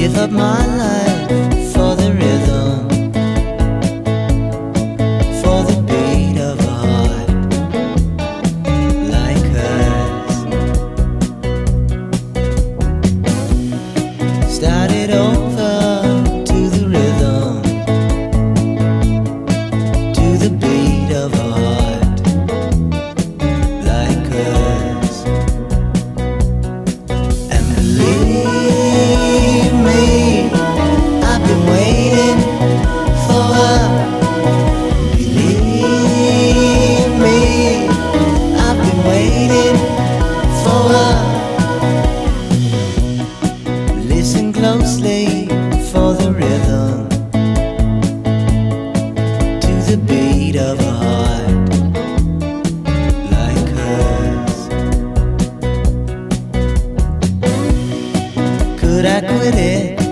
up my life for the rhythm, for the beat of a heart like hers. Started over to the rhythm, to the beat of a heart like hers. And believe me, I've been waiting for her. Believe me, I've been waiting for her. Listen closely for the rhythm, to the beat of a heart like hers. Could I quit it?